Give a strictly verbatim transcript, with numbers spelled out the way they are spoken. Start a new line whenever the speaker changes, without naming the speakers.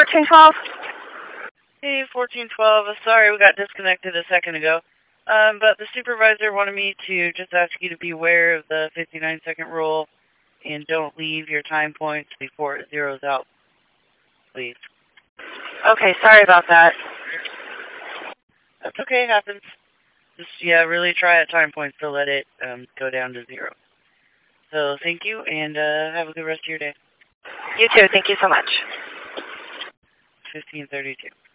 fourteen twelve.
Hey, fourteen twelve. Sorry, we got disconnected a second ago. Um, but the supervisor wanted me to just ask you to be aware of the fifty-nine second rule and don't leave your time points before it zeroes out, please.
Okay, sorry about that.
That's okay, it happens. Just, yeah, really try at time points to let it um, go down to zero. So thank you, and uh, have a good rest of your day.
You too. Thank you so much.
fifteen thirty-two.